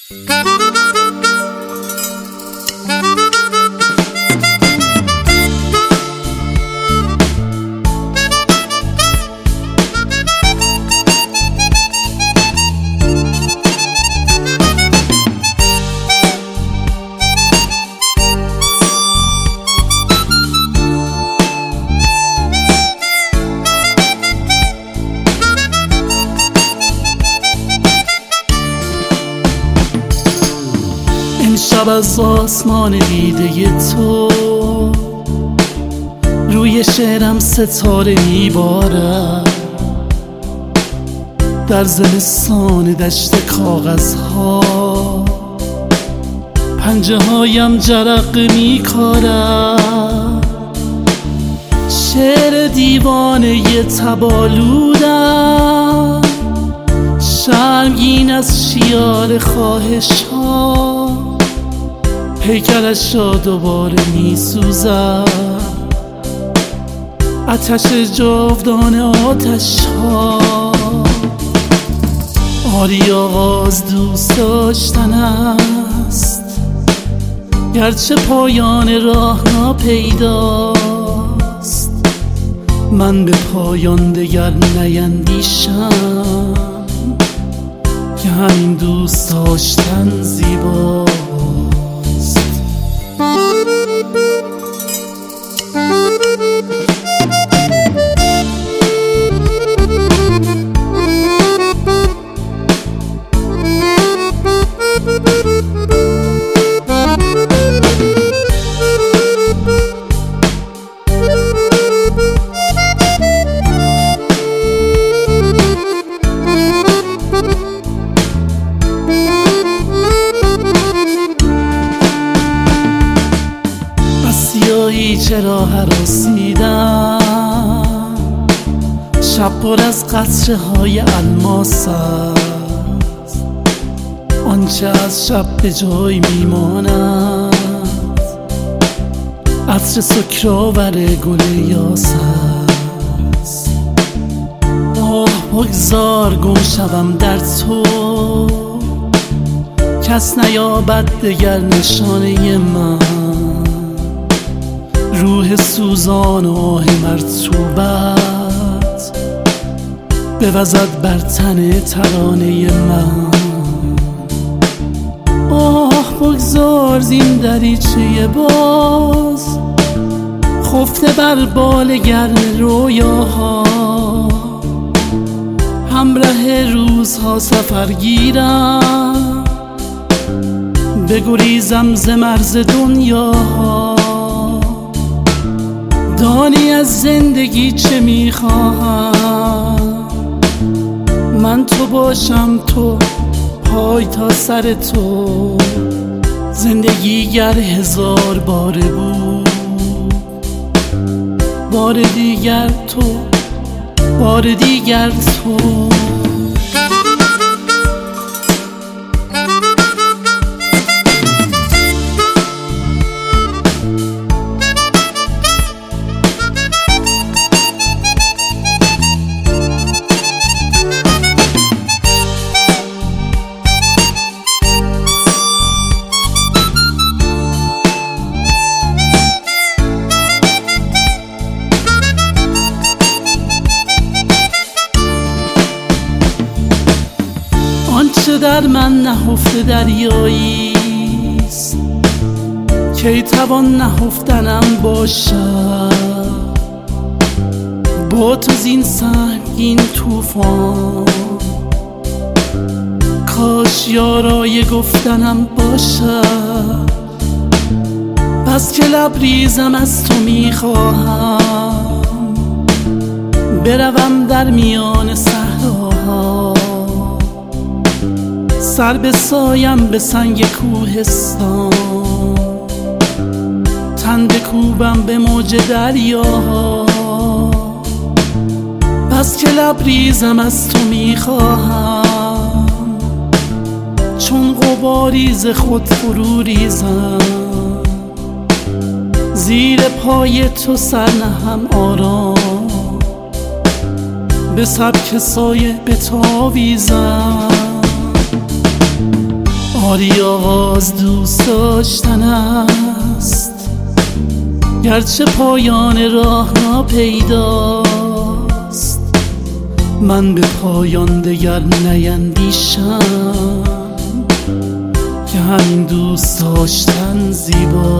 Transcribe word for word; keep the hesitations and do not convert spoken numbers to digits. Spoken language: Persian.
شب از آسمان دیده تو روی شعرم ستاره میبارد، در زمستان دشت کاغذها پنجه هایم جرقه میکارد. شعر دیوانه تبالودم شرمگین از شیار خواهش ها، پیکرش را دوباره می سوزد آتش جاودان آتش ها. آری آغاز دوست داشتن است، گرچه پایان راه ناپیداست. من به پایان دگر نیندیشم که همین دوست داشتن زیباست. چرا هراسیدم شب پر از قطره های الماس است، آنچه از شب به جای میماند عطر سکرآور گل یاس است. آه بگذار گم شوم در تو، کس نیابد دگر نشانه من. روح سوزان و آه مرطوبت بوزد بر تن ترانه من. آه بگذار زین دریچه باز خفته بر بال گرم رویاها، همراه روزها سفر گیرم بگریزم ز مرز دنیاها. دانی از زندگی چه میخواهم، من تو باشم تو پای تا سر تو. زندگی گر هزار باره بود، بار دیگر تو، بار دیگر تو. آنچه در من نهفته دریاییست، کی توان نهفتنم باشد. با تو زین سنگین طوفان کاش یارای گفتنم باشد. بس که لبریزم از تو میخواهم، بروم در میان صحراها، سر بسایم به سنگ کوهستان، تن بکوبم به موج دریاها. بس که لبریزم از تو میخواهم، چون غباری ز خود فرو ریزم. زیر پای تو سر نهم آرام، به سبک سایه بتاویزم. آری آغاز دوست داشتن است، گرچه پایان راه ناپیداست. من به پایان دگر نیندیشم که همین دوست داشتن زیباست.